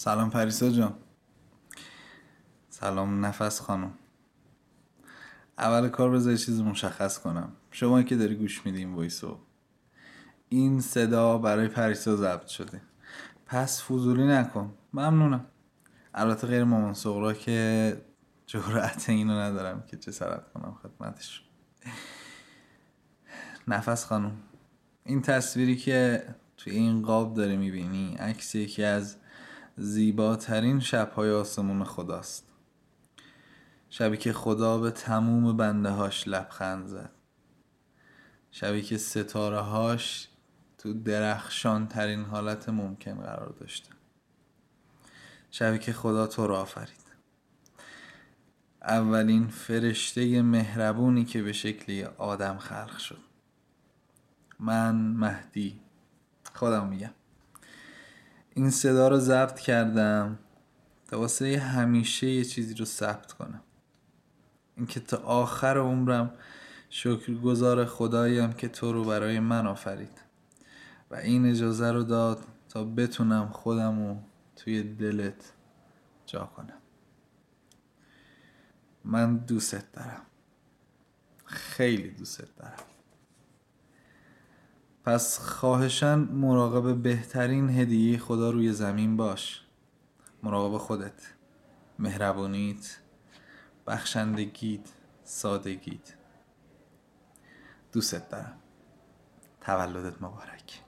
سلام پریسا جان. سلام نفس خانم. اول کار بذار چیزی مشخص کنم. شما که داری گوش میدی این وایسو، این صدا برای پریسا ضبط شده، پس فضولی نکن. ممنونم. البته غیر مامان سغرا که جرأت اینو ندارم که جسارت کنم خدمتش. نفس خانم، این تصویری که توی این قاب داری میبینی عکس یکی از زیباترین شب‌های آسمون خداست. شبی که خدا به تموم بنده هاش لبخند زد. شبی که ستاره هاش تو درخشان ترین حالت ممکن قرار داشتن. شبی که خدا تو رو آفرید. اولین فرشته مهربونی که به شکلی آدم خلق شد. من مهدی خودم میگم این صدا رو ضبط کردم تا واسه همیشه یه چیزی رو ثبت کنم. اینکه تا آخر عمرم شکرگزار خداییم که تو رو برای من آفرید و این اجازه رو داد تا بتونم خودم رو توی دلت جا کنم. من دوست دارم، خیلی دوست دارم. پس خواهشاً مراقب بهترین هدیه خدا روی زمین باش. مراقب خودت، مهربونیت، بخشندگیت، سادگیت. دوست دارم. تولدت مبارک.